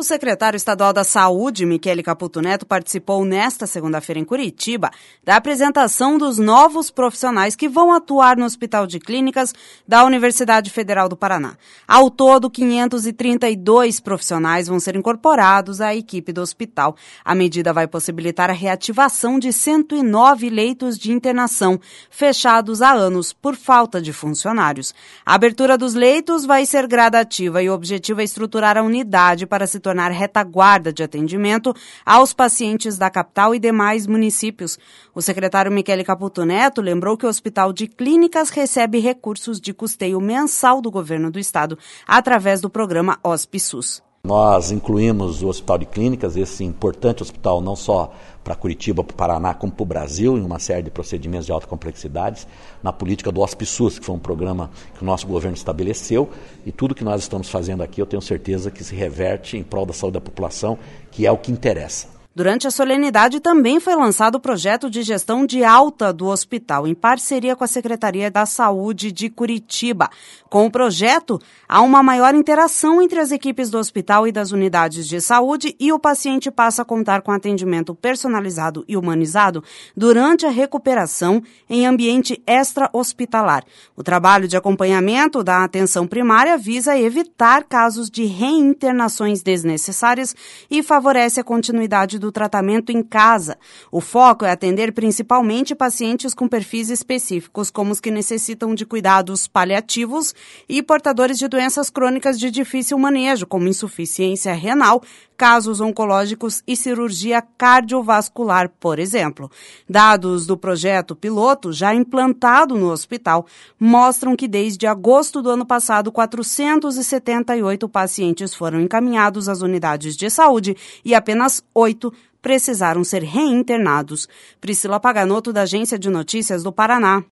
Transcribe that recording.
O secretário estadual da Saúde, Michele Caputo Neto, participou nesta segunda-feira em Curitiba da apresentação dos novos profissionais que vão atuar no Hospital de Clínicas da Universidade Federal do Paraná. Ao todo, 532 profissionais vão ser incorporados à equipe do hospital. A medida vai possibilitar a reativação de 109 leitos de internação, fechados há anos por falta de funcionários. A abertura dos leitos vai ser gradativa e o objetivo é estruturar a unidade para se tornar retaguarda de atendimento aos pacientes da capital e demais municípios. O secretário Michele Caputo Neto lembrou que o Hospital de Clínicas recebe recursos de custeio mensal do governo do estado através do programa HospeSUS. Nós incluímos o Hospital de Clínicas, esse importante hospital não só para Curitiba, para o Paraná, como para o Brasil, em uma série de procedimentos de alta complexidade, na política do HospeSUS, que foi um programa que o nosso governo estabeleceu, e tudo que nós estamos fazendo aqui, eu tenho certeza que se reverte em prol da saúde da população, que é o que interessa. Durante a solenidade também foi lançado o projeto de gestão de alta do hospital, em parceria com a Secretaria da Saúde de Curitiba. Com o projeto, há uma maior interação entre as equipes do hospital e das unidades de saúde e o paciente passa a contar com atendimento personalizado e humanizado durante a recuperação em ambiente extra-hospitalar. O trabalho de acompanhamento da atenção primária visa evitar casos de reinternações desnecessárias e favorece a continuidade do tratamento em casa. O foco é atender principalmente pacientes com perfis específicos, como os que necessitam de cuidados paliativos e portadores de doenças crônicas de difícil manejo, como insuficiência renal, casos oncológicos e cirurgia cardiovascular, por exemplo. Dados do projeto piloto, já implantado no hospital, mostram que desde agosto do ano passado, 478 pacientes foram encaminhados às unidades de saúde e apenas 8 precisaram ser reinternados. Priscila Paganoto, da Agência de Notícias do Paraná.